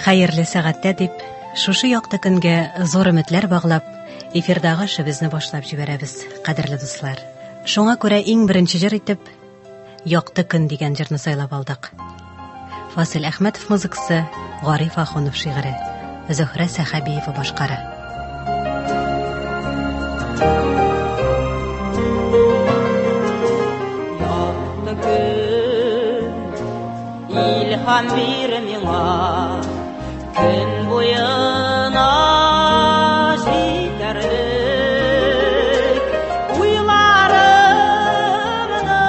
Хәерле сәгатьтә дип, шушы якты көнгә зур өметләр баглап, эфирдагы эшебезне башлап җибәрәбез, кадерле дуслар. Шуңа күрә иң беренче җыр итеп "Якты көн" дигән җырны сайлап алдык. Фасил Әхмәтов музыкасы, Гариф Ахунов шигыре, Зөһрә Сәхәбиева башкара. Якты көн, илһам бир миңа, көн буена җитәрлек, уйларымны,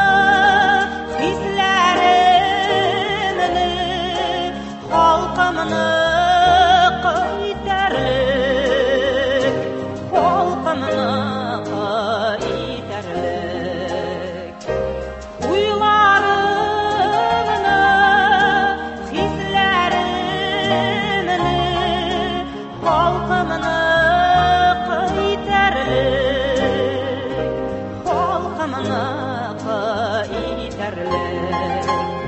хисләремне, халкымны кайтарлек, халкымны кайтарлек, уйларымны, хисләремне, халкымны кайтарлек, халкымны кайтарлек.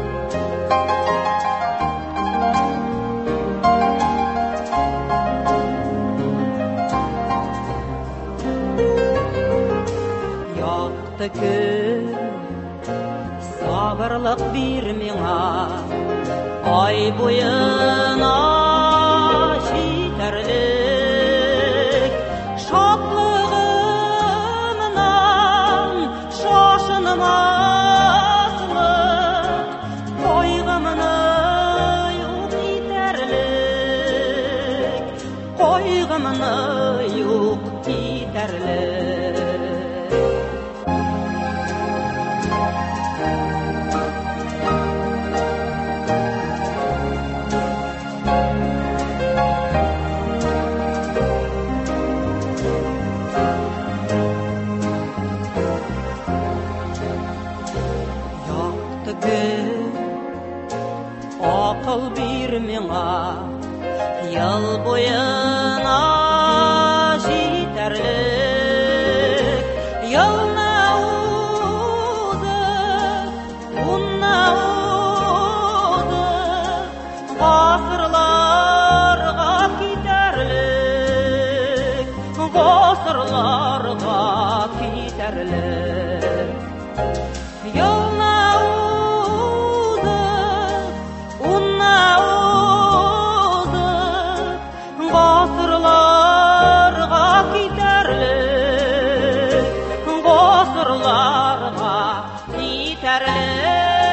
Якты көн, сабырлык бир миңа, ай буена җитәрлек, шатлыгымнан шашынмаслык, кайгымны юк итәрлек, кайгымны юк итәрлек. Якты көн, акыл бир миңа, ел буена җитәрлек, елны узып, унны узып, гасырларга китәрлек, гасырларга китәрлек. Елны узып, унны узып, гасырларга китәрлек, гасырларга китәрлек.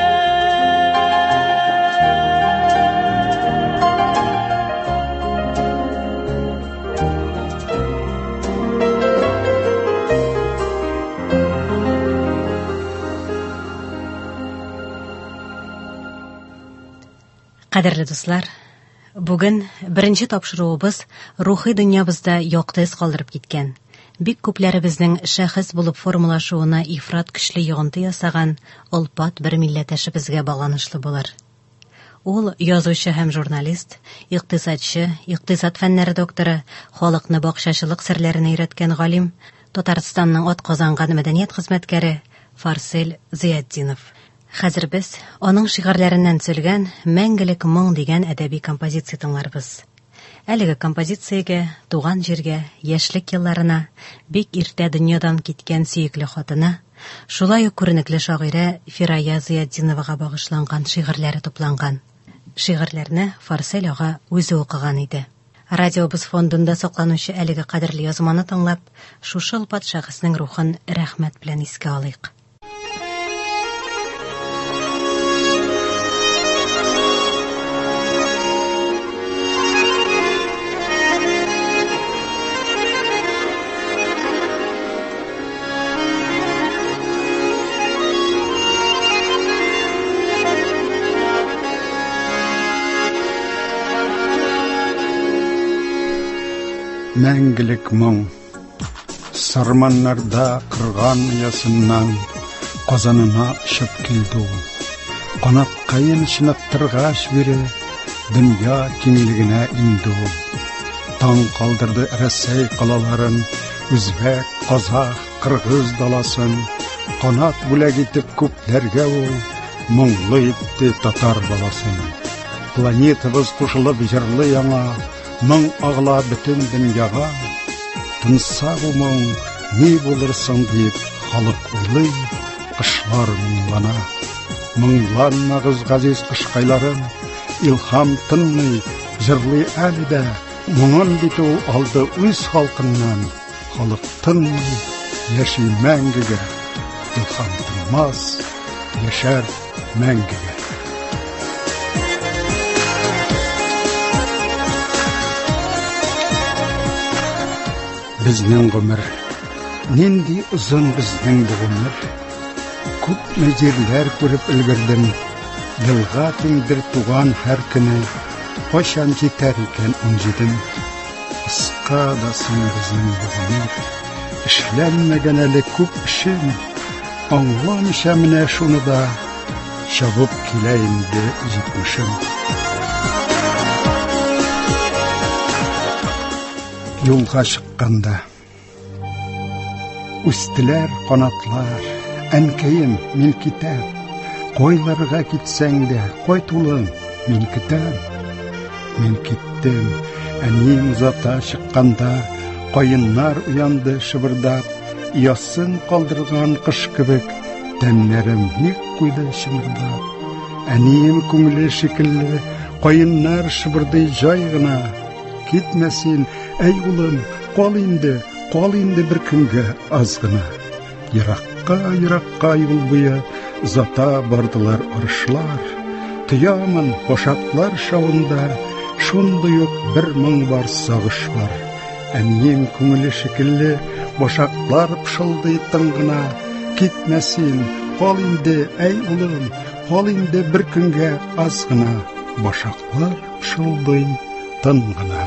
Кадерле дуслар, бүген беренче тапшыруыбыз рухи дөньябызда якты эз калдырып киткән. Бик күпләребезнең шәхес булып формулашуына ифрат көчле йогынты ясаган Олпат бер милләттәшебезгә багланышлы булыр. Ул язучы һәм журналист, икътисадчы, икътисад фәннәре докторы, халыкны бакчачылык серләрен өйрәткән галим, Татарстанның атказанган мәдәният хезмәткәре Фарсел Зыятдинов. Хәзер без аның шигырьләреннән сөйлгән "Мәңгелек моң" дигән әдәби композиция тыңларбыз. Әлеге композициягә туган җиргә, яшьлек елларына, бик иртә дөньядан киткән сөекле хатына, шулай ук күренекле шагыйрә Фирая Зыятдиновага багышланган шигырьләре тупланган. Шигырьләрне Фарсел ага үзе укыган иде. Радиобыз фондында сакланучы әлеге кадерле язманы тыңлап, шушы Олпат шәхеснең рухын рәхмәт белән искә алыйк. Мәңгелек моң, сарманнарда кырган ясыннан казанына ұшып келді ул. Канат кайын чынаттыргач бире дөнья киңлегенә инде ул. Таң калдырды Рәсәй калаларын, Үзбәк, Казах, Кыргыз даласын, канат бүләк итеп күпләргә ул, моңлы итте татар баласын. планетабыз кушылып җырлы яңа, моң агыла бөтен дөньяга. Тынса бу моң, ни булырсың дип халык уйлый, кышлар моңлана. Моңланмагыз газиз кышкайларым, илһам тынмый, җырлый әле дә. Моңын бит ул алды үз халкыннан, халык тынмый, яши мәңгегә. Илһам тынмас, яшәр мәңгегә. Безнең гомер, нинди озын безнең бу гомер. Күпме җирләр күреп өлгердем, елга тиңдер туган һәр көне. Кайчан җитәр икән 17? Кыска да соң безнең бу гомер. Эшләнмәгән әле күп эшем, аңламыйча менә шуны да, чабып килә инде 70-ым. Юлга чыкканда үстеләр канатлар, әнкәем, мин китәм. Койларга китсәң дә, кайт улым, мин китәм. Мин киттем, әнием узата чыкканда, каеннар уянды шыбырдап, ясын калдырган кыш кебек, тәннәрем ник куйды чымырдап. Әнием күңеле шикелле, каеннар шыбырдый җай гына. Китмәсин, әй улым, кал инде бер көнгә аз гына. Еракка юл буе узата бардылар арышлар. Тоямын башаклар шавында, шундый ук бер моң бар, сагыш бар. Әнием күңеле шикелле, башаклар пышылдый тын гына. Китмәсин, кал инде, әй улым, кал инде бер көнгә аз гына. Башаклар пышылдый тын гына.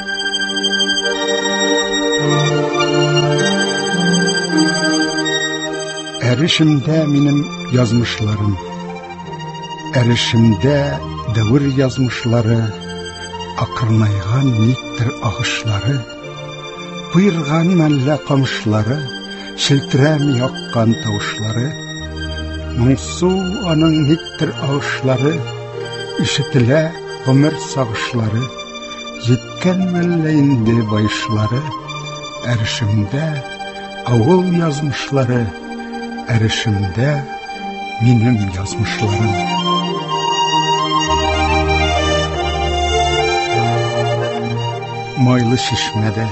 Әрешемдә минем язмышларым, әрешемдә дәвер язмышлары, акырнайган никтер агышлары, куйырган мәллә камышлары, шелтерәм яккан тавышлары, моңсу аның никтер агышлары, ишетелә гомер сагышлары, җиткән мәллә инде байышлары, әрешемдә авыл язмышлары, әрешемдә минем язмышларым. Майлы шишмәдә,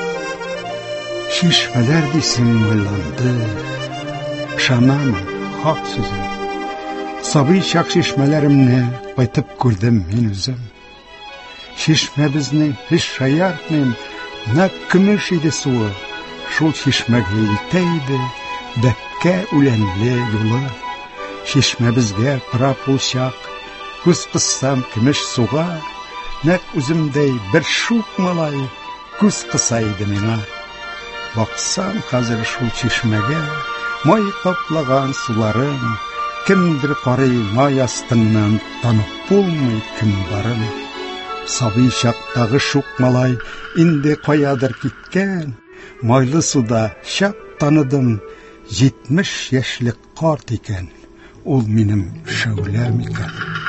шишмәләр дисең майланды, ышанамын хак сүзем. Сабый чак шишмәләремне кайтып күрдем мин үзем. Шишмәбезнең һич шаяртмыйм, нәкъ көмеш иде суы, шул шишмәгә илтә иде бәккә үләнле юлы. Шишмәбезгә карап ул чак, күз кыссам көмеш суга, нәкъ үземдәй бер шук малай күз кыса иде миңа. Баксам хәзер шул чишмәгә, май каплаган суларын, кемдер карый май астыннан, танып булмый кем барын. Сабый чактагы шук малай инде каядыр киткән, майлы суда чак таныдым, 70 яшьлек карт икән, ул минем шәүләм икән.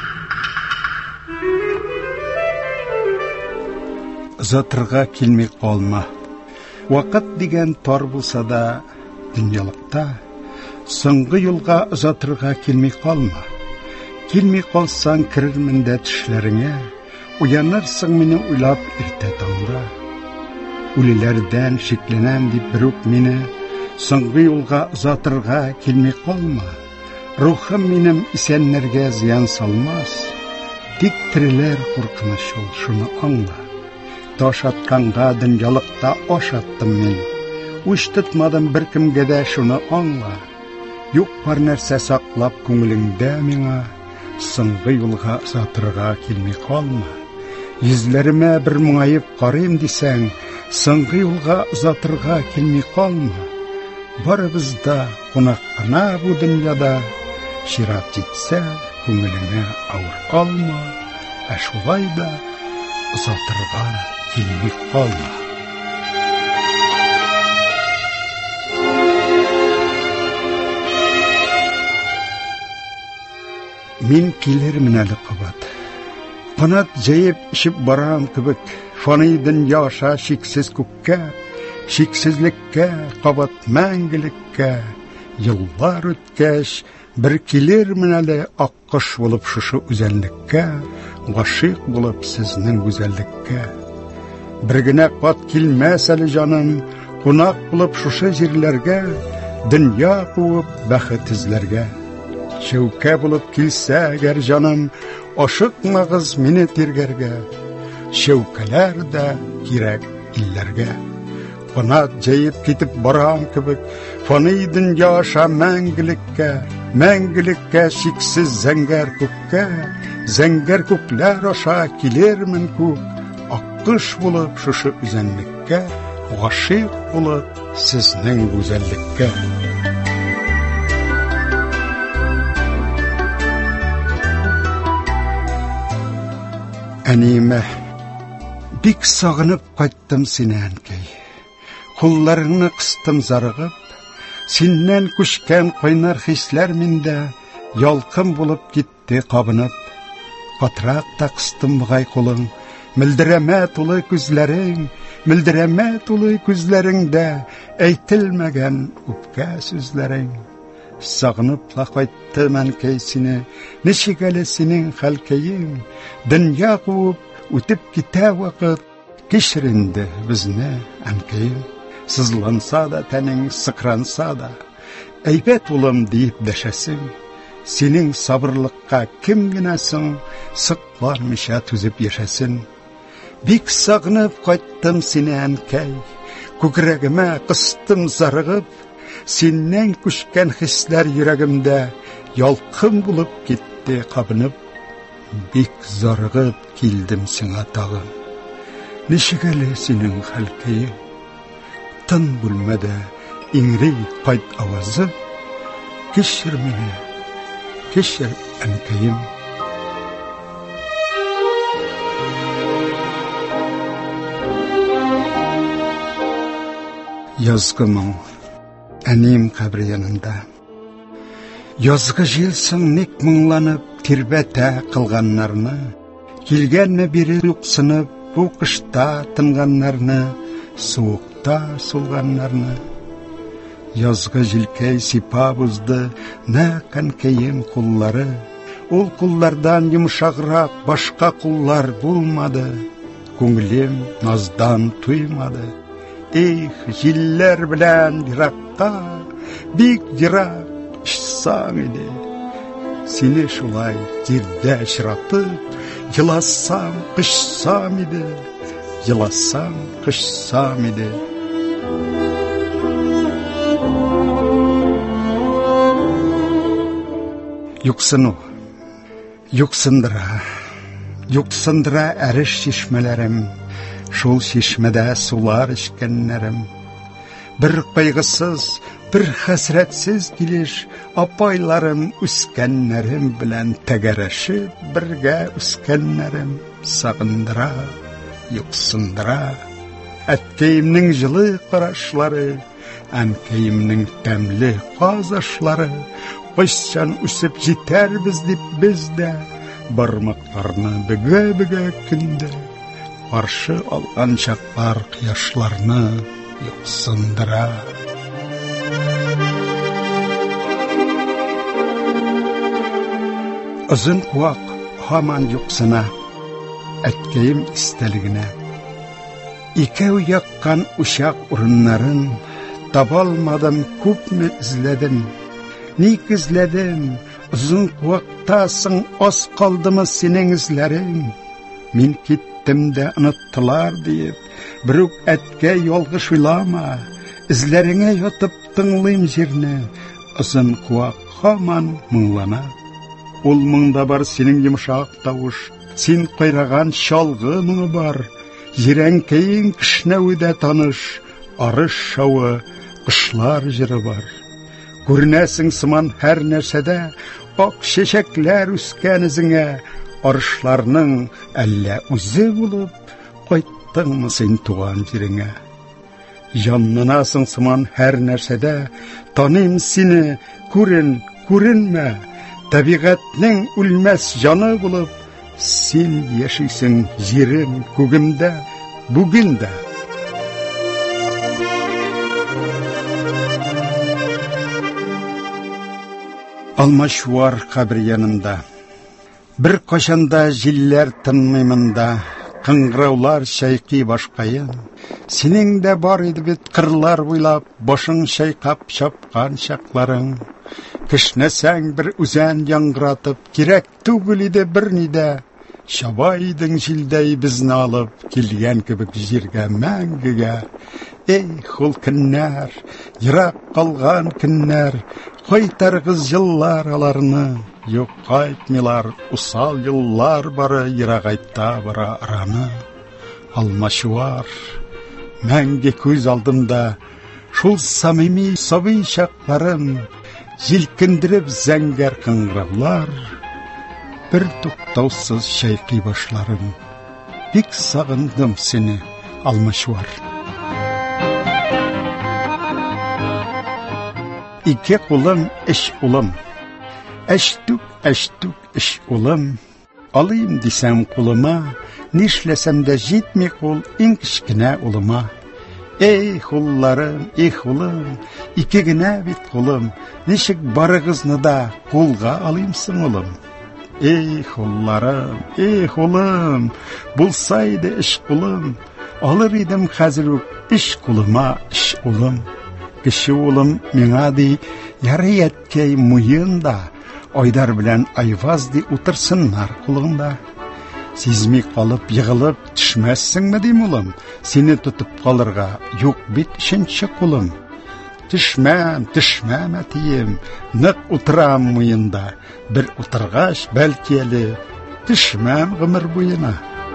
Озатырга килми калма. Вакыт дигән тар булса да дөньялыкта, соңгы юлга озатырга килми калма. Килми калсаң керермен дә төшләреңә, уянырсың мине уйлап иртә таңда. Үлеләрдән шикләнәм дип берүк мине, соңгы юлга озатырга килми калма. Рухым минем исәннәргә зыян салмас, тик тереләр куркыныч ул, шуны аңла. Таш атканга дөньялыкта аш аттым мин, үч тотмадым бер кемгә дә, шуны аңла. Юк бар нәрсә саклап күңелеңдә миңа, соңгы юлга озатырга килми калма. Йөзләремә бер моңаеп карыйм дисәң, соңгы юлга озатырга килми калма. Барыбыз да кунак кына бу дөньяда, чират җитсә, күңелеңә авыр калма, ә шулай да озатырга килми калма. Мин килермен әле кабат, Канат җәеп ишеп барам кебек, фани дөнья аша шиксез күккә, шиксезлеккә, кабат мәңгелеккә. Еллар үткәч, бер килермен әле аккош булып шушы үзәнлеккә, гашыйк булып сезнең гүзәллеккә. Бер генә кат килмәс әле җаным, кунак булып шушы җирләргә, дөнья куып бәхет эзләргә. Шәүкә булып килсә әгәр җаным, ашыкмагыз мине тиргәргә. Шәүкәләр дә кирәк илләргә. Канат җәеп китеп барам кебек, фани дөнья аша мәңгелеккә, мәңгелеккә шиксез зәңгәр күккә, зәңгәр күкләр аша килермен күк, аккош булып шушы үзәнлеккә, гашыйк булып сезнең гүзәллеккә. Әниемә, бик сагынып кайттым сине, әнкәй. Кулларыңны кыстым зарыгып, синнән күчкән кайнар хисләр миндә ялкын булып китте кабынып. Катрак та кыстым бугай кулың, мөлдерәмә тулы күзләрең, мөлдерәмә тулы күзләреңдә әйтелмәгән үпкә сүзләрең. Сагынып та кайттым, әнкәй, сине, ничек әле синең хәлкәең? Дөнья куып үтеп китә вакыт, кичер инде безне, әнкәем. Сызланса да тәнең, сыкранса да, әйбәт улым диеп дәшәсең. Синең сабырлыкка кем генә соң сыкланмыйча түзеп яшәсен. Бик сагынып кайттым сине, әнкәй, күкрәгемә кыстым зарыгып, синнән күчкән хисләр йөрәгемдә ялкын булып китте кабынып. Бик зарыгып килдем сиңа тагын. Ничек әле синең хәлкәең? Тын бүлмәдә иңри кайт авазы, кичер мине, кичер, әнкәем. Язгы моң, әнием кабре янында. Язгы җилсең ник моңланып, тирбәтә кылганнарны, килгәнне бире юксынып, бу кышта тынганнарны, суыкта сулганнарны. Язгы җилкәй сипа бузды нәкъ әнкәем куллары. Ул куллардан йомшаграк башка куллар булмады. Күңелем наздан туймады. Эх, җилләр белән еракка, бик ерак очсаң иде. Сине шулай җирдә очратып, еласам, кышсам иде. Еласам, кышсам иде. Юксыну, юксындыра, юксындыра әреш чишмәләрем, шул чишмәдә сулар эчкәннәрем. Бер кайгысыз, бер хәсрәтсез килеш, апайларым үскәннәрем белән тәгәрәшеп, бергә үскәннәрем сагындыра, юксындыра. Әткәемнең җылы карашлары, әнкәемнең тәмле казашлары, кайчан үсеп җитәрбез дип без дә бармакларны бөгә-бөгә көндә каршы алган чаклар кояшларны юксындыра. Озын куак һаман юксына, әткәем истәлегенә. Икәү яккан учак урыннарын табалмадым, күпме эзләдем. Ник эзләдем, озын куакта соң аз калдымы синең эзләрең? Мин киттем дә оныттылар диеп, бер үк әткәй ялгыш уйлама. Эзләреңә ятып тыңлыйм җирне, озын куак һаман моңлана. Ул моңда бар синең йомшак тавыш, син кайраган чалгы моңы бар. Җирәнкәең кешнәведә таныш, арыш шавы, кышлар җыры бар. Күренәсең сыман һәр нәрсәдә, ак чәчәкләр үскән изеңә, арышларның әллә үзе булып, кайттыңмы син туган җиреңә? Җанланасың сыман һәр нәрсәдә, таныйм сине, күрен, күренмә, табигатьнең үлмәс җаны булып, Сен яшисең җирем күгемдә, бүген дә. Алмашуар кабер янында. Бер кашанда җилләр тынмый монда, кыңгыраулар чайкый башкайын. Синең дә бар иде бит кырлар буйлап, башың чайкап чапкан чакларың. Кешнәсәң бер үзән яңгыратып, кирәк түгел иде берни дә. Чаба идең җилдәй безне алып, килгән кебек җиргә мәңгегә. Эх, ул көннәр, ерак калган көннәр, кайтаргыз еллар аларны. Юк, кайтмыйлар, усал еллар бары, ерагайта бара араны. Алмашуар, мәңге күз алдымда, шул самими сабый чакларым, җилкендереп зәңгәр кыңгыраулар, бер туктаусыз чайкый башларым. Бик сагындым сине, Алмашуар. Ике кулым эш улым, әштүк эш улым. Алыйм дисәм кулыма, нишләсәм дә җитми кул иң кечкенә улыма. Эх, улларым, эх, улым, ике генә бит кулым, ничек барыгызны да кулга алыймсың улым. Эх, улым, булса иде эш кулым, алыр идем хәзер үк эш кулыма, эш улым. Кеше улым миңа ди, ярый әткәй муенда, айдар белән айваз ди утырсыннар кулыңда. Сизми калып, егылып төшмәссеңме дим улым, сине тотып калырга юк бит ишенче кулым. Төшмәм әтием, нык утырам муенда, бер утыргач бәлки әле төшмәм гомер буена.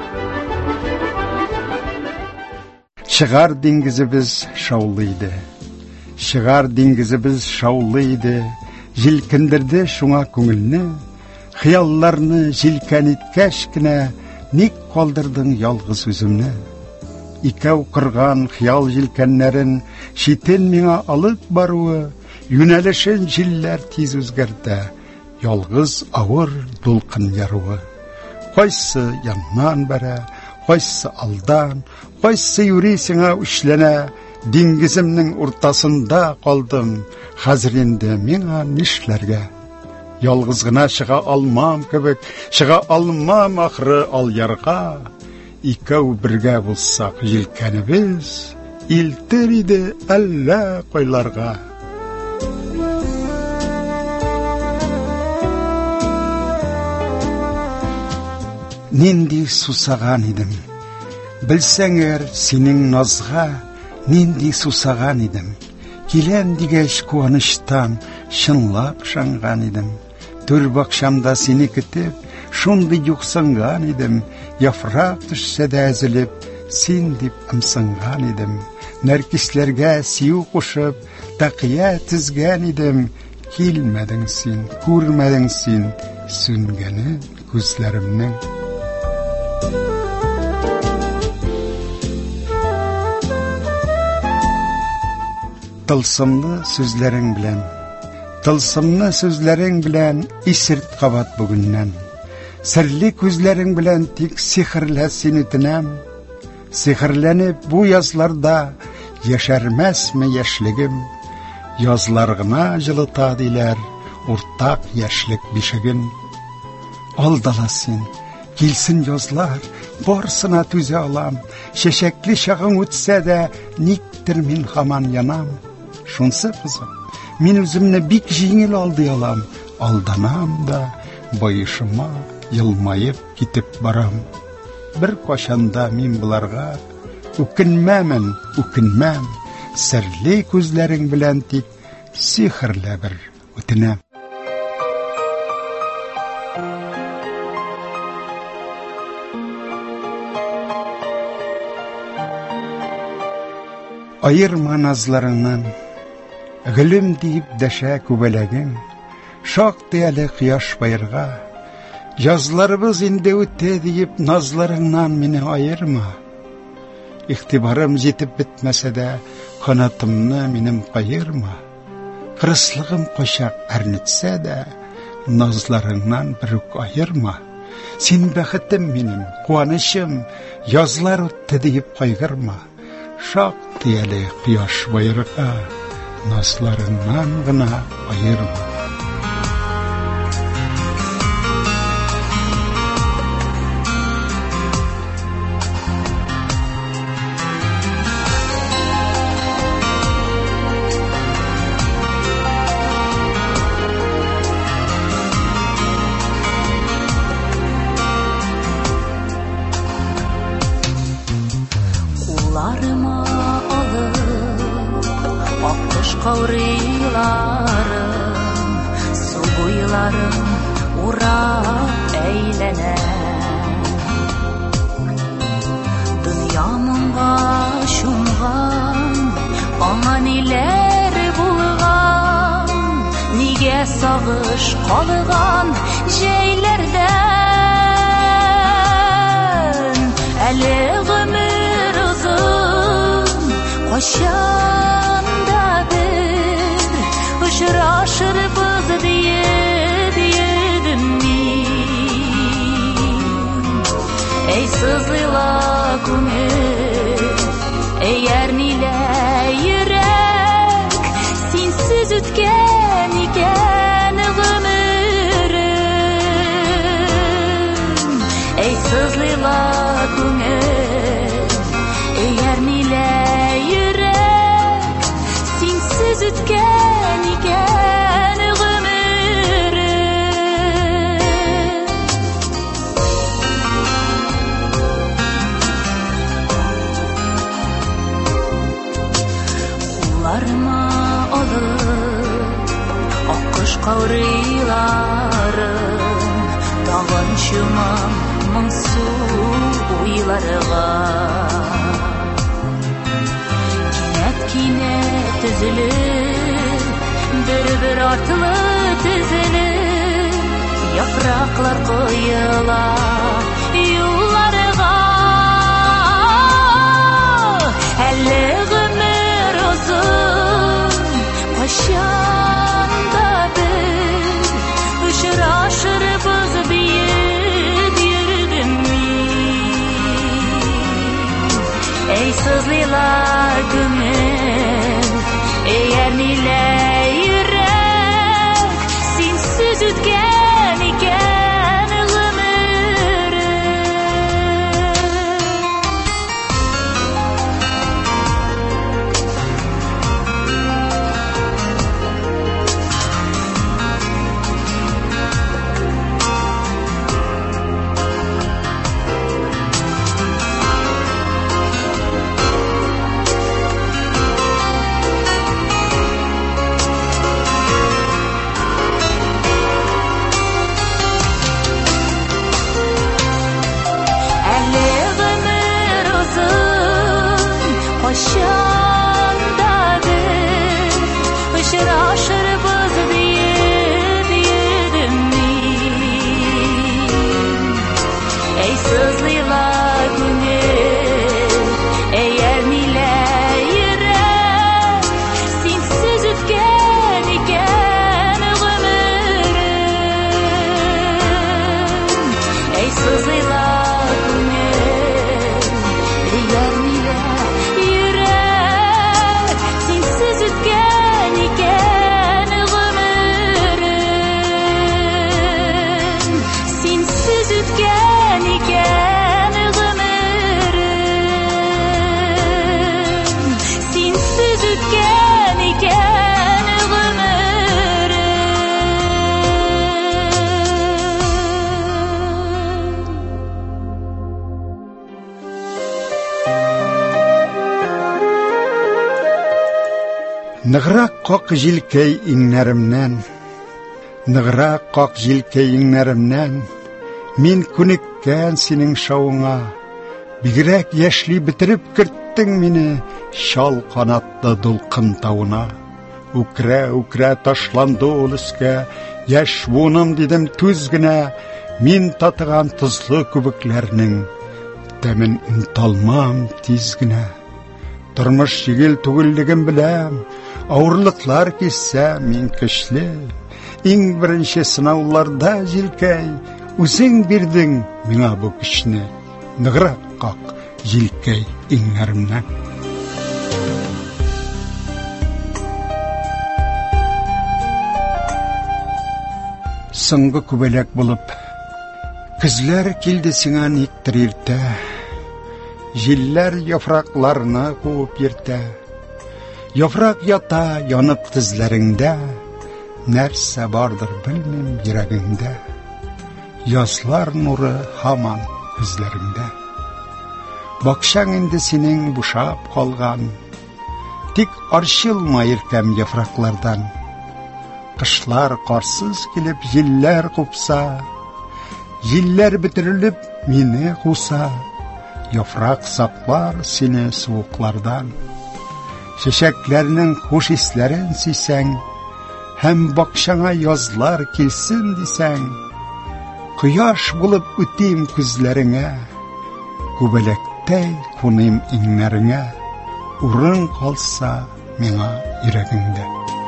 Чыгар диңгезебез шаулы иде. Чыгар диңгезебез шаулы иде. Җилкендерде шуңа күңелне, хыялларны җилкән иткәч кенә, ник калдырдың ялгыз үземне? Икәү кырган хыял җилкәннәрен читен миңа алып баруы, юнәлешен җилләр тиз үзгәртә, ялгыз авыр дулкын яруы. Кайсы яннан бәрә, кайсы алдан, кайсы юри сиңа үчләнә, диңгеземнең уртасында калдым, хәзер инде миңа нишләргә? Ялгыз гына чыга алмам кебек, чыга алмам ахры ал ярга. Икәү бергә булсак җилкәнебез, илтер иде әллә кайларга. Нинди сусаган идем, белсәңер синең назга, нинди сусаган идем. Киләм дигәч куаныштан чынлап шанган идем. Түр бакчамда сине көтеп, шундый юксынган идем. Яфрак төшсә дә әзелеп, син дип ымсынган идем. Нәркисләргә сию кушып, тақия тезгән идем. Килмәдең син, күрмәдең син, сүнгәне күзләремнең. Тылсымлы сүзләрең белән исерт кабат бүгеннән. Серле күзләрең белән тик сихрлә син үтенәм. Сихрләнеп бу язларда яшәрмәсме яшьлегем? Язлар гына җылыта диләр уртак яшьлек бишеген. Алдала син, килсен язлар, барсына түзә алам. Чәчәкле чагың үтсә дә, никтер мин һаман янам. Шунсы кызым, мин үземне бик җиңел алдый алам. Алданам да, байышыма елмаеп китеп барам. Бер кашанда мин буларга үкенмәм. Серле күзләрең белән тик сихрле бер үтенәм. Ayırma nazlarından, gülüm deyip dәшә күбәләгең, шактый әле кояш байырга. Язларыбыз инде үтә диеп назларыңнан мине айырма. Ихтибарым җитеп бетмәсә дә, канатымны минем кайырма. Кырыслыгым качак әрнетсә дә, назларыңнан бер үк айырма. Син бәхетем минем, куанычым, язлар үтте дип кайгырма. Шактый әле кояш байырга, насларыңнан гына айырма. Kavrılarım, su boylarım urap eylene. Dünyamınga şumgan, bana neler bulgan, nige sağış kalgan jeylerden. Eli ömür uzun, koşanda bir uçraşırız diyedim min. Ey sızıyla gönül, eğer nile yürek, sinsiz ütken iken ömürüm. Ey sızıyla gönül, eğer nile yürek, sinsiz ütken iken ömürüm. Kullarıma alıp akış kavrılarım, dağın şumam mıngsu uylarıga. Kinet üzülür, bir artılı tüzülür, yapraklar koyula yollarıga. Elli ömür uzun, paşanda bir uçraşırız diyedim min. Ey sızlılar gönül, eğer nile yürek, sinsiz ütken iken ömürüm. Paşandadır, uçraşırız diyedim min. Ey sızlıyla gönül, eğer nile yürek, sinsiz ütken iken ömürüm. Ey sızlıyla gönül, eğer nile yürek, sinsiz ütken iken ömürüm. Sinsiz ütken iken ömürüm. Sinsiz ütken iken ömürüm. Нығырақ қақ жилкей иңнәремнән, нығырақ қақ жилкей иңнәремнән, мин күнеккән синең шауыңа, бигрәк яшли бетереп керттең мине шал канатлы дулкын тауына. Үкрә ташланды ул өскә, яшь буным дидем түз генә, мин татыган тузлы күбекләрнең тәмен оныталмам тиз генә. Тормыш җиңел түгеллеген беләм, авырлыклар кисә мин көчле. Иң беренче сынауларда җилкәй, Үзең бирдең миңа бу көчне, ныграк как җилкәй иңнәремнән. Соңгы күбәләк булып, күзләр килде сиңа никтер иртә, җилләр яфракларны куып йөртә, яфрак ята янып тезләреңдә, нәрсә бардыр белмим йөрәгеңдә, язлар нуры һаман күзләреңдә. Бакчаң инде синең бушап калган, тик арчылма иркәм яфраклардан. Кышлар карсыз килеп җилләр купса, җилләр бөтерелеп мине куса, яфрак саклар сине суыклардан. Чәчәкләрнең хуш исләрен сисәң, һәм бакчаңа язлар килсен дисәң, кояш булып үтим күзләреңә, күбәләктәй куным иңнәреңә, урын калса миңа йөрәгеңдә.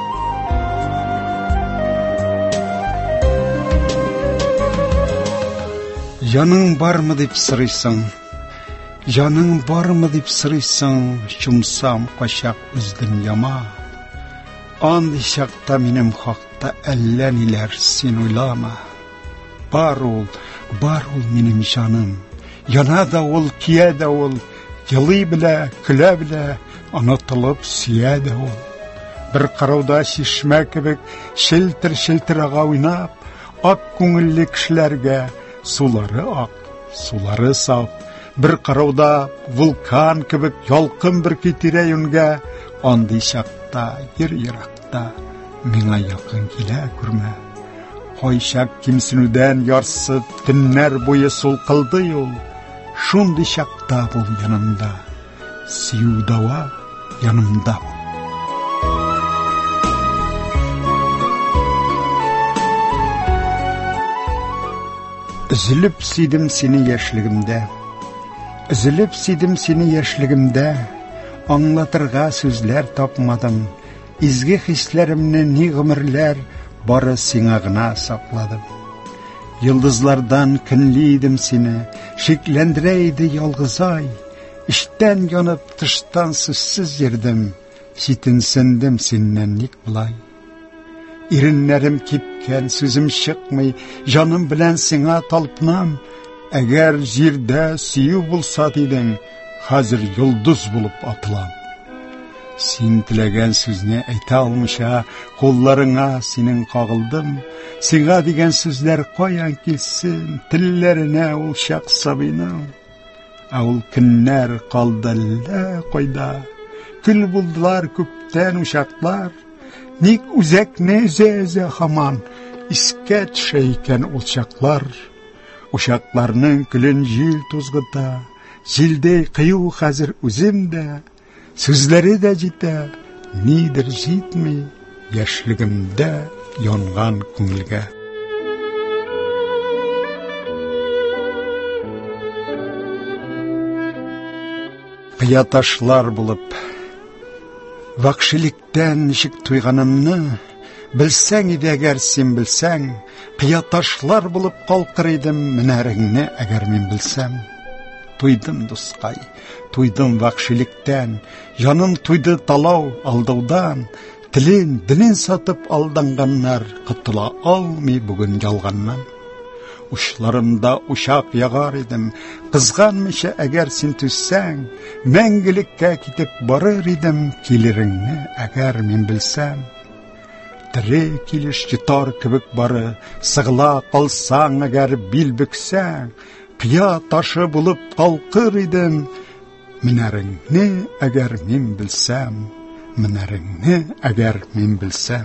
Җаның бармы дип сорыйсың, җаның бармы дип сорыйсың, чумсам качак үз дөньяма. Андый чакта минем хакта әллә ниләр син уйлама. Бар ул минем җаным, яна да ул, кия да ул, елый белә, көлә белә, онытылып сөя да ул. Бер карауда чишмә кебек челтер-челтер ага уйнап, ак күңелле кешеләргә сулары ак, сулары саф. Бер карауда вулкан кебек ялкын бер китирә юнгә, андый чакта еракта миңа якын килә күрмә. Кайчак кимсенүдән ярсып төннәр буе сулкылды ул, шундый чакта бул янымда, сөю дава янымда. Üzülüp sidim seni яшьлегемдә, üzülüp sidim seni яшьлегемдә, аңлатырга сүзләр тапмадым, изге хисләремне ни гомерләр бары сиңа гына сакладым. Йолдызлардан көнли идем сине, шикләндерә иде ялгыз ай, иштән янып тыштан сүзсез йөрдем, читенсендем синнән ник болай. Иреннәрем кипкән, сүзем чыкмый, җаным белән сиңа талпынам. Әгәр җирдә сөю булса дидең, хәзер йолдыз булып атылам. Син теләгән сүзне әйтә алмыйча, кулларыңа синең кагылдым. Сиңа дигән сүзләр каян килсен, телләренә ул чак сабыйның. Ә ул көннәр калды әллә кайда, көл булдылар күптән учаклар. Ник үзәкне өзә һаман, искә төшә икән ул чаклар. Ушакларның көлен җил тузгыта, җилдәй кыю хәзер үземдә, сүзләре дә җитә, нидер җитми яшьлегемдә янган күңелгә. Кыя ташлар булып, вакшиликтән ничек туйганымны, белсәң иде әгәр син белсәң, кыя ташлар булып калкыр идем менәреңне әгәр мин белсәм. Туйдым дускай, туйдым вакшиликтән, җаным туйды талау алдаудан, телен, динен сатып алданганнар котыла алмый бүген ялганнан. Учларымда учак ягар идем, кызганмыйча әгәр син түссәң, мәңгелеккә китеп барыр идем килереңне әгәр мин белсәм. Тире килеш җитар кебек бары, сыгыла калсаң әгәр бил бөксәң, кыя ташы булып калкыр идем, менәреңне әгәр мин белсәм, менәреңне әгәр мин белсәм.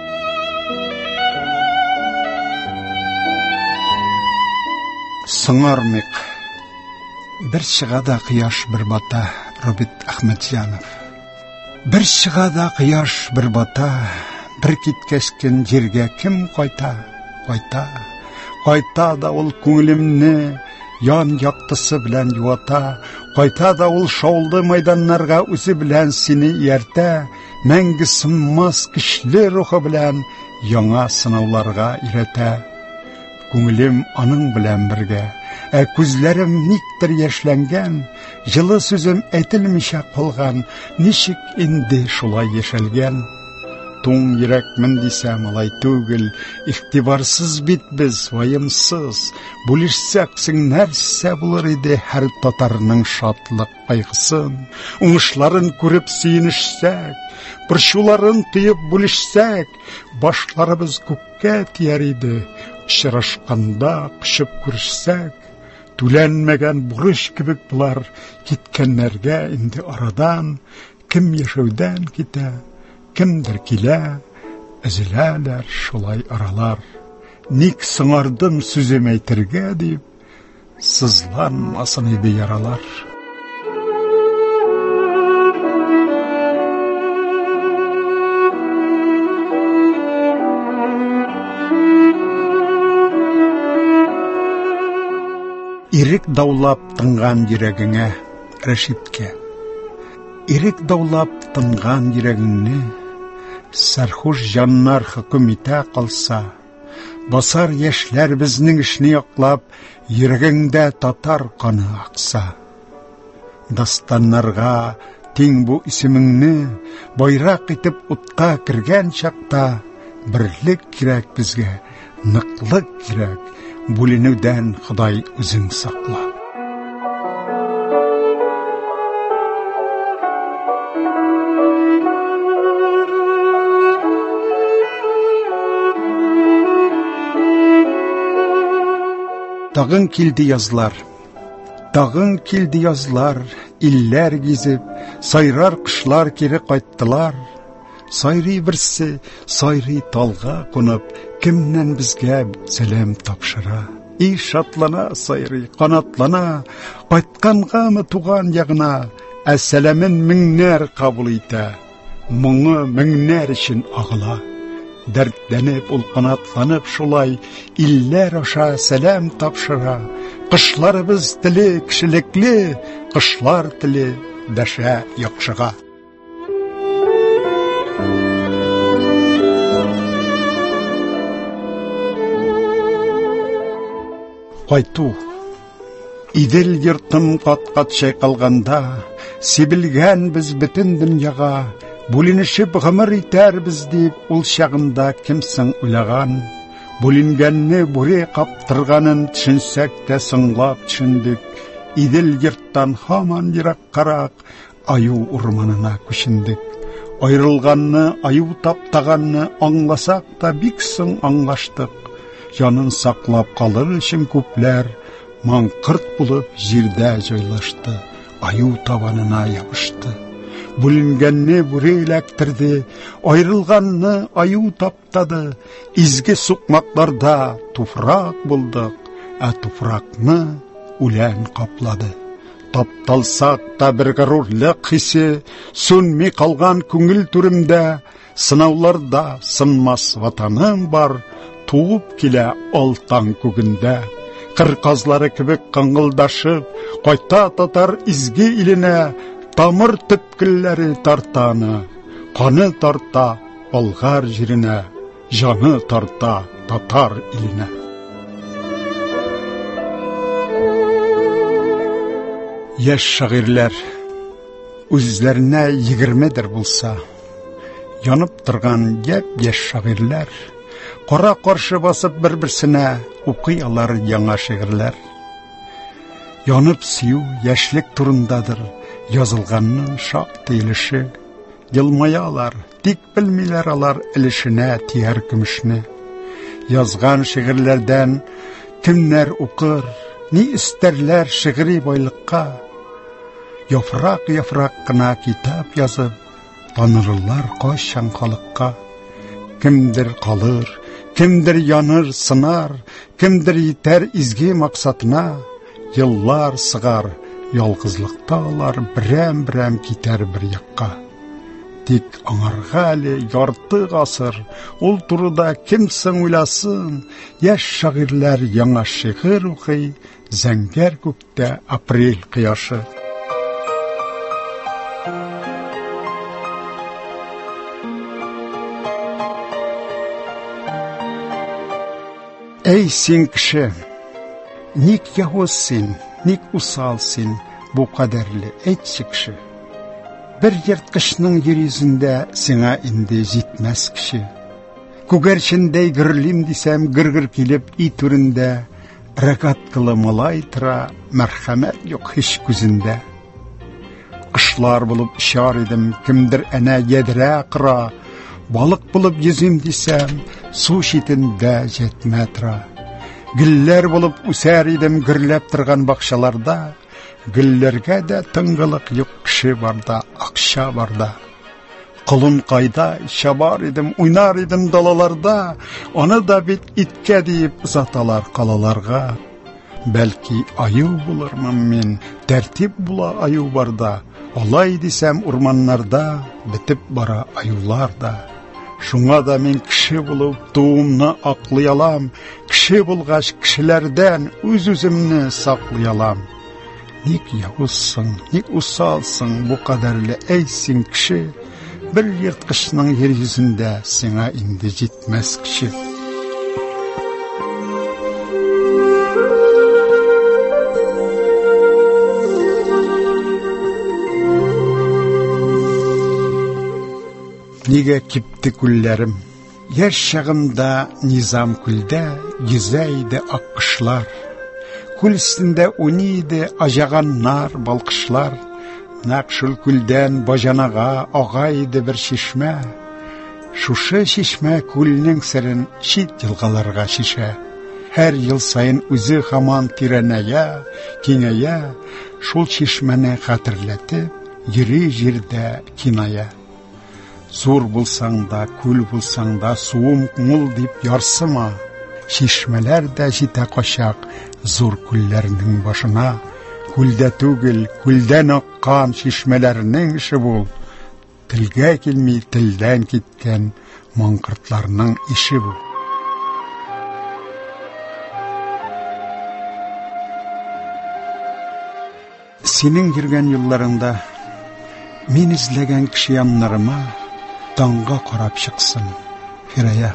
Сыңармык. Бер чыгада кояш бер бата, Робит Ахмедҗанов. Бер чыгада кояш бер бата, бер киткәчкән җиргә кем кайта? Кайта да ул күңелемне ян яктысы белән юата, кайта да ул шаулды майданнарга үзе белән сине ияртә, мәңге сынмас көчле рухы белән яңа сынауларга өйрәтә. күңелем аның белән бергә. Күзләрем никтер яшьләнгән, җылы сүзем әйтелмичә калган, ничек инде шулай яшәлгән. Туң йөрәкмен дисәм алай түгел, игътибарсыз бит без, ваемсыз. Бүлешсәксең нәрсә булыр иде һәр татарның шатлык кайгысын. Уңышларын күреп сөенешсәк, борчуларын тоеп бүлешсәк, башларыбыз күккә тияр иде. Очрашканда кочып күрешсәк, түләнмәгән бурыч кебек булар киткәннәргә инде арадан. Кем яшәүдән китә, кемдер килә, өзеләләр шулай аралар. Ник сыңардым сүзем әйтергә дип, сызланмасын иде яралар. Ирек даулап тынган йөрәгеңә, Рәшиткә. Ирек даулап тынган йөрәгеңне, сәрхуш җаннар хөкем итә калса, басар яшьләр безнең эшне яклап, йөрәгеңдә татар каны акса. Дастаннарга тиң бу исемеңне байрак итеп утка кергән чакта, берлек кирәк безгә, ныклык кирәк. Бүленүдән Ходай үзең сакла. Тагын килде язлар. Тагын килде язлар, илләр гизеп, сайрар кышлар кире кайттылар. Сайрый берсе, сайрый талга кунып, кемнән безгә сәлам тапшыра. И шатлана сайрый, канатлана, кайткангамы туган ягына, сәламен меңнәр кабул итә, моңы меңнәр өчен агыла. Дәртләнеп ул канатланып шулай, илләр аша сәлам тапшыра. Кышларыбыз теле кешелекле, кышлар теле дәшә яхшыга. Кайту. Идел йортым кат-кат чайкалганда, сибелгән без бөтен дөньяга, бүленешеп гомер итәрбез дип ул чагында кемсең уйлаган. Бүленгәнне бүре каптырганын төшенсәк тә соңлап төшендек. Идел йорттан һаман ераккарак аю урманына күчендек. Айрылганны, аю таптаганны аңласак та бик соң аңлаштык. Янын саклап калыр өчен күпләр маңкырт булып җирдә җайлашты, аю табанына ябышты. Бүленгәнне бүре эләктерде, айрылганны аю таптады. Изге сукмакларда туфрак булдык, туфракны үлән каплады. Тапталсак та бер горурлык хисе сүнми калган күңел түремдә, сынауларда сынмас ватаным бар. Туып килә алтан күгендә, кырказлары кебек кыңгылдашып, кайта татар изге иленә, тамыр төпкелләре тартаны, каны тарта Болгар җиренә, җаны тарта татар иленә. Яшь шагыйрьләр үзләренә 20-дер булса, янып торган яшь шагыйрьләр кара каршы басып бер-берсенә укый алар яңа шигырьләр. Янып сөю яшьлек турындадыр, язылганның шактый өлеше. Елмаялар, тик белмиләр алар өлешенә тияр көмешне. Язган шигырьләрдән кемнәр укыр, ни истәрләр шигъри байлыкка. Яфрак-яфрак кына китап язып, танырылар кайчан халыкка. Кемдер калыр, кемдер яныр, сынар, кемдер итәр изге максатына. Еллар сыгар, ялгызлыкта алар берәм-берәм китәр бер якка. Тик аңарга әле ярты гасыр, ул турыда кемсең уйласын. Яшь шагыйрьләр яңа шигырь укый, зәңгәр күктә апрель кояшы. Ey sen kişi, ник yavuz sen, ник usal sen, bu kaderli etçi kişi. Bir yırtqışның yüzünde sana indi jitmez kişi. Kugerçindey gürlim desem gırgır kilip i türünde, rakat kılı malay tıra, merhamet yok hiç gözünde. Kışlar bulup işar edim, kimdir ana yedire kıra, balık bulup yüzüm desem, su şitinde jetmetra. Güller bulup üser edim, gürlep tırgan bakşalarda, güllerge de tıngılık yok kişi barda, akşa barda. Kulun kayda, şabar edim, oynar edim dalalarda, onu da bit itke deyip uzatalar kalalarga. Belki ayu bulurmam men, tertip bula ayu barda, olay desem urmanlarda, bitip bara ayularda. Şuna da men kişi bulup doğumunu aklayalam, kişi bulgaç kişilerden üzümünü saklayalam. Ник yavuzsun, ник usalsın bu kadarlı eysin kişi, bir yırtqışның yeryüzünde sana indi jitmez kişi. Nige kipti kullerim, yer şağında nizam külde, güzeydi akkışlar. Kul üstünde uniydi ajaganlar, balkışlar. Nakşul külden bajanaga ağaydı bir şişme. Şuşu şişme külning serin şit yılgalarga şişe. Her yıl sayın üzü haman tireneye, kineye, şul şişmeni hatırlatip, yeri jirde kinaya. Sur bulsan da, kül bulsan da, suum kumul deyip yarsıma. Şişmeler de jite koşak, zor küllerinin başına. Külde tügül, külden akkan şişmelerinin işi bul. Tilge kilmi tilden gitken mankırtlarının işi bu. Senin girgen yıllarında men izlegen kişi yanlarıma danga korap çıksın Firaya.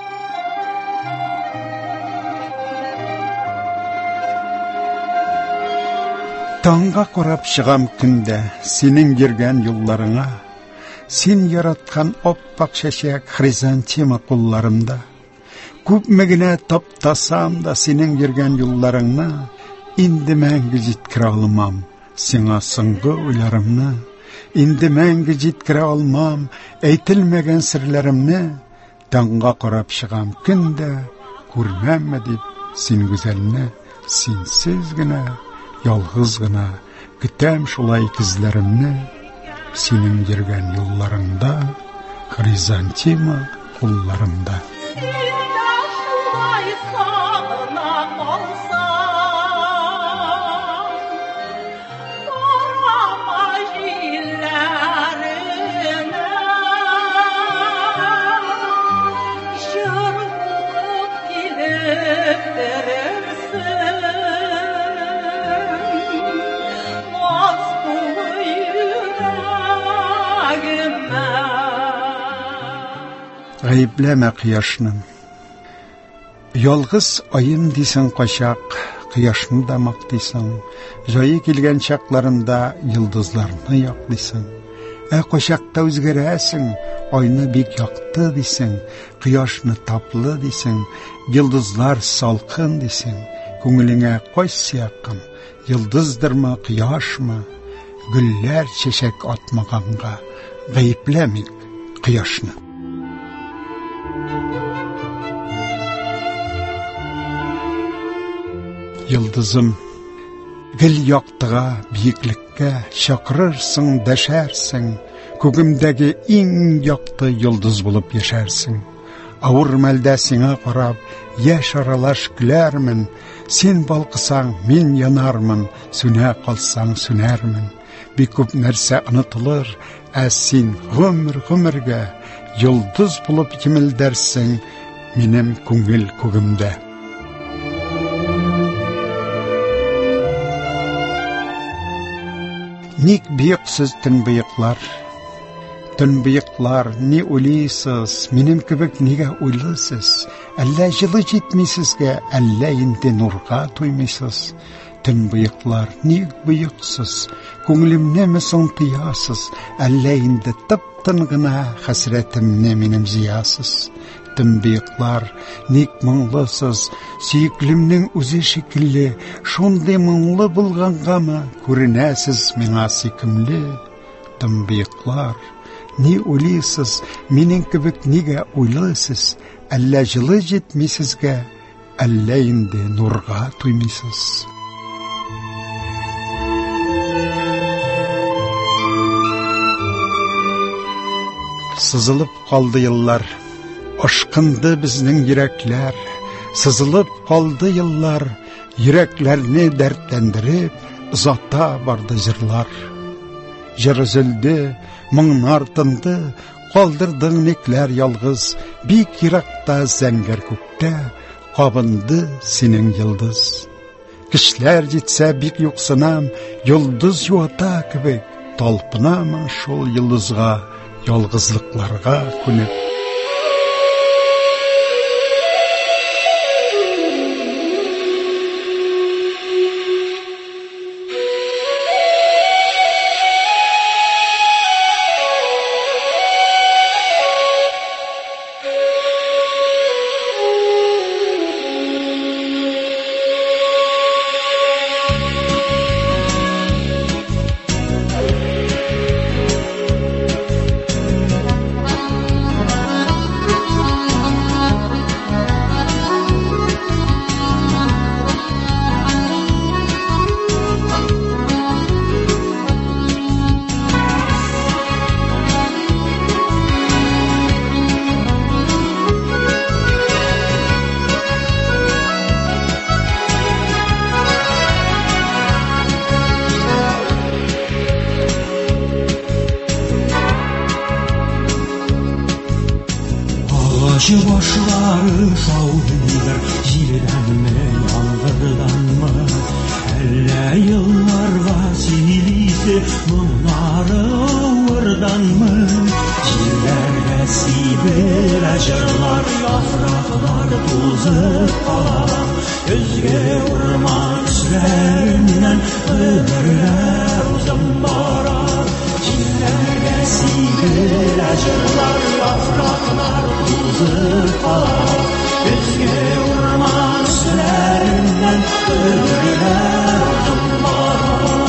Danga korap çıgam günde senin girgen yıllarına, sen yaratkan oppak şeşek hrizantima kullarımda, küpmegine taptasam da senin girgen yıllarına, indi men jitkire almam, sana sıngı uylarımna, indi men jitkire almam, eytilmegen sirlerimni, danga korap çıgam günde, kurmem edip sen güzelini, sensiz gine, yalğız gına, gütem şulay kizlerimni, senin girgen yollarında, hrizantima kullarımda. Gayıpleme kıyaşını. Yalğız ayın desen kaşak, kıyaşını da maktıysan, jayı kilgen çaklarında yıldızlarını yaklıysan. Kaşakta özgeresin, ayını bik yaktı desen, kıyaşını taplı desen, yıldızlar salkın desen, köngülüne koş yakın, yıldızdır mı, kıyaş mı, güller çeşek atmağanga, gayıplemik kıyaşını. Yıldızım, gül yaktığa, büyüklükке, şakırırsın, deşersin, kökümdeki en yaktı yıldız bulup yaşarsın. Avur melde sine qarab, yaş aralaş gülermin, sen balqısan, men yanarmın, süne qalsan, sünermin. Bir köp nerse anıtılır, sen gümür yıldız bulup kimil dersin, menim köngül kögümde. Ник büyüksüz tün büyükler, Tün bıyıklar, ne uylıysiz, benim kibik nege uylısız, әллә жылы жетмейсізге, әллә инде нурга туймайсыз. Tün bıyıklar, ne bıyıksız, көңілімне мүсің қиясыз, әллә инде тыптын гына, хәсретімне менім зиясыз. Tün bıyıklar, ник мұңлысыз, сүйіклімнің өзі шекілі, шондай мұңлы болғанғамы, көрінәсіз меңа сүйкімлі. Tün bıyıklar, ne uylıysiz, менің кібік неге уйлысыз, әллә жылы жетмейсізге, әллә инде нурға туймайсыз. Sızılıp kaldı yıllar, aşkındı bizning yürekler. Sızılıp kaldı yıllar, yüreklerini dertlendirip, uzakta vardı jırlar. Jır üzüldü, mыңnar tındı, kaldırdın nekler yalgız, bik yirakta zenger kökte, kabındı senin yıldız. Kişler jitse bik yoksunam, yıldız yuata kibik, talpınamın şol yıldızga, yalgızlıklarga künüp. Başı başları şavlidir, jilden mi, yağmurdan mı? Elle yıllar vasilisi, mınarı uğurdan mı? Jillerge sibir acırlar, yapraklar tuzuk kalan. Gözge vurmak üzerinden, ömürler uzun barar. Jillerge sibir acırlar, yapraklar tuzuk kalan. Gözge vurmak üzerinden, ömürler uzun barar.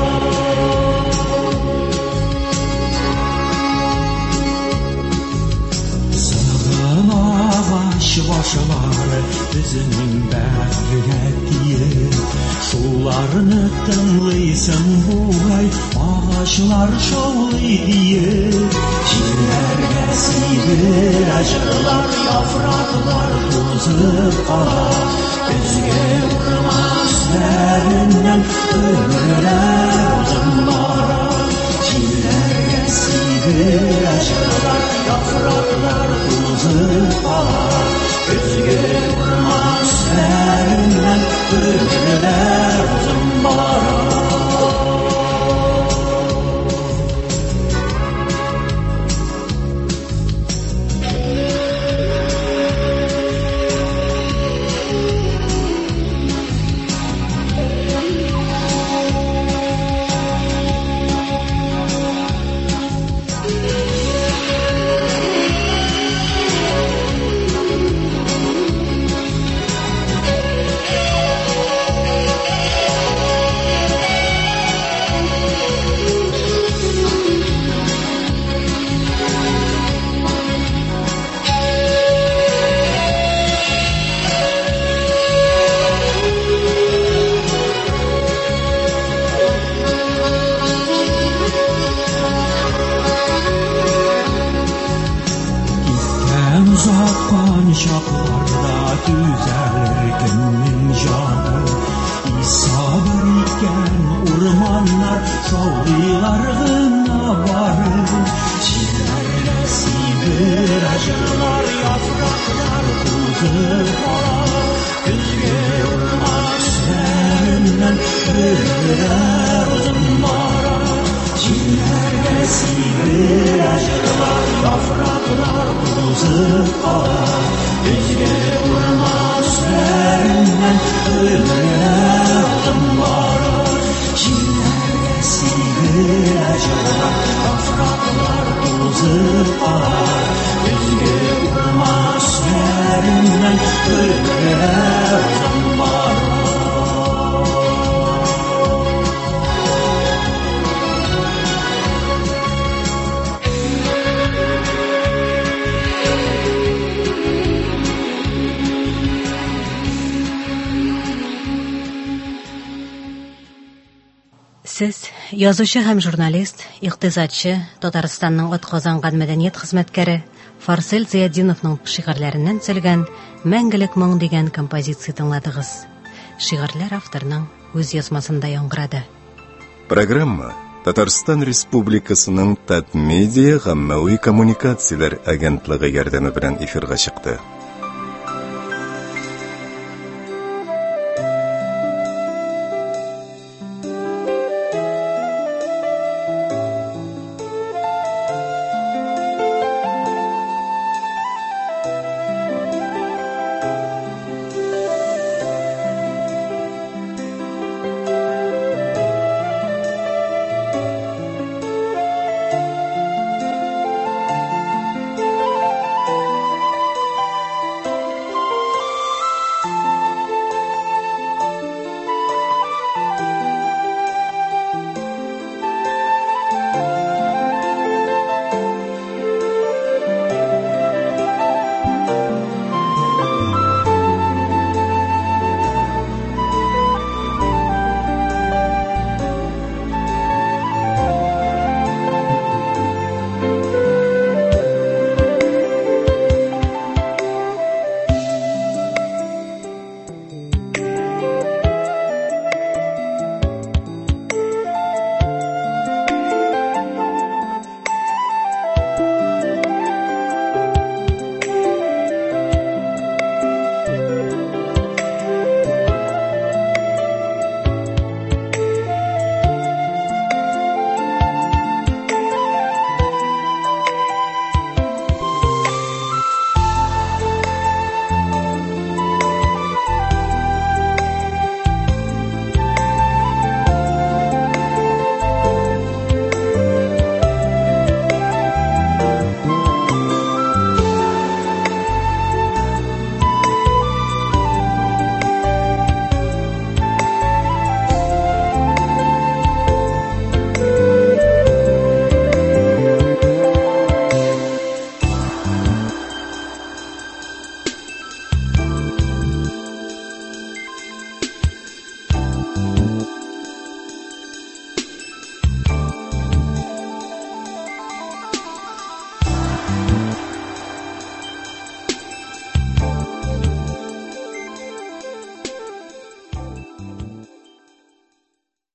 Sığın ağaç başları bizning bərgətiyir. Şularını tınlaysın buğay, ağaçlar şovlayır. Şirlərgə sibir acırlar, yapraklar tuzub qalar. Gözge vurmaq üzərindən ömürlər uzun barar. Şirlərgə sibir acırlar, yapraklar tuzub qalar. Gözge vurmaq üzərindən ömürlər uzun barar. Uzakkan şaplarda düzelir gönlün canı. İsa biriken urmanlar şovlilar gına varır. Şirlerle sibir acırlar, yapraklar tuzub qalar. Gözge vurmak üzerinden ömürler uzun barar. Şirlerle сигілі жырлар, яфраклар тозып қалар, өзге ұрмақ сүрінен өмірім барар. Жинәрге сигілі жырлар, яфраклар тозып қалар, өзге ұрмақ сүрінен өмірім барар. Сез язучы һәм журналист, иктисадчы, Татарстанның атказанган мәдәният хезмәткәре Фарсел Зияддиновның шигырьләреннән сөлгән «Мәңгелек моң» дигән композиция тыңладыгыз. Шигырьләр авторның үз язмасында яңгырады. Программа Татарстан Республикасының Татмедиа гаммәви коммуникацияләр агентлыгы ярдәме белән эфирга чыкты.